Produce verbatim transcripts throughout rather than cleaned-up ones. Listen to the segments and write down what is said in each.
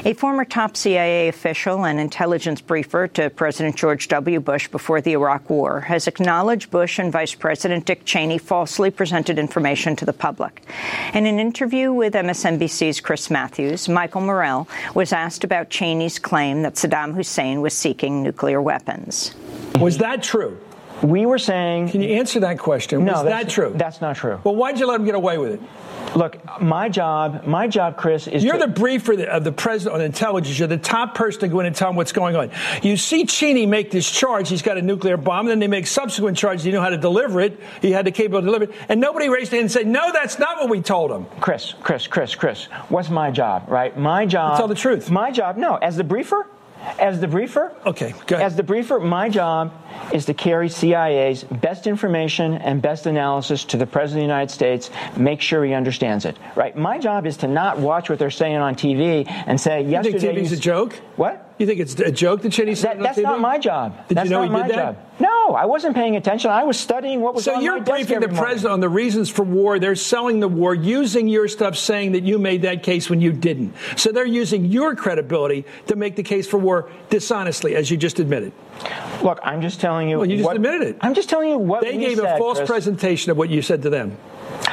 A former top C I A official and intelligence briefer to President George W. Bush before the Iraq War has acknowledged Bush and Vice President Dick Cheney falsely presented information to the public. In an interview with M S N B C's Chris Matthews, Michael Morell was asked about Cheney's claim that Saddam Hussein was seeking nuclear weapons. Was that true? We were saying... Can you answer that question? No, was that true? That's not true. Well, why'd you let him get away with it? Look, my job, my job, Chris, is You're to, the briefer of the president on intelligence. You're the top person to go in and tell him what's going on. You see Cheney make this charge. He's got a nuclear bomb. And then they make subsequent charges. He knew how to deliver it. He had the capability to deliver it. And nobody raised their hand and said, no, that's not what we told him. Chris, Chris, Chris, Chris, what's my job, right? My job... Tell the truth. My job, no, as the briefer... As the briefer, okay, go ahead. As the briefer, my job is to carry C I A's best information and best analysis to the President of the United States, make sure he understands it. Right? My job is to not watch what they're saying on T V and say, you yesterday... You think T V's a joke? What? You think it's a joke that Cheney said that, on That's T V? not my job. Did that's you know not he my did that? job. No, I wasn't paying attention. I was studying what was so on you're my desk briefing the every morning. president on the reasons for war. They're selling the war, using your stuff, saying that you made that case when you didn't. So they're using your credibility to make the case for war dishonestly, as you just admitted. Look, I'm just telling you... Well, you just what, admitted it. I'm just telling you what They we gave said, a false Chris. presentation of what you said to them.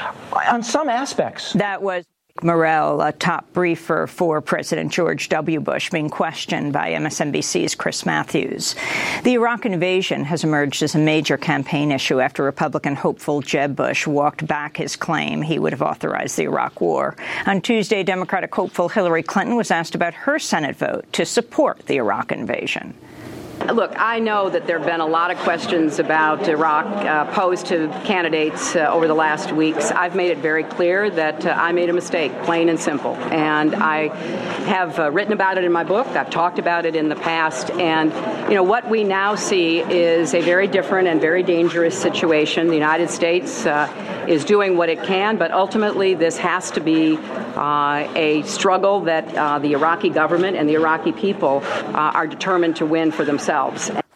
On some aspects. That was Morell, a top briefer for President George W. Bush, being questioned by M S N B C's Chris Matthews. The Iraq invasion has emerged as a major campaign issue after Republican hopeful Jeb Bush walked back his claim he would have authorized the Iraq War. On Tuesday, Democratic hopeful Hillary Clinton was asked about her Senate vote to support the Iraq invasion. Look, I know that there have been a lot of questions about Iraq uh, posed to candidates uh, over the last weeks. I've made it very clear that uh, I made a mistake, plain and simple. And I have uh, written about it in my book. I've talked about it in the past. And, you know, what we now see is a very different and very dangerous situation. The United States uh, is doing what it can, but ultimately this has to be uh, a struggle that uh, the Iraqi government and the Iraqi people uh, are determined to win for themselves.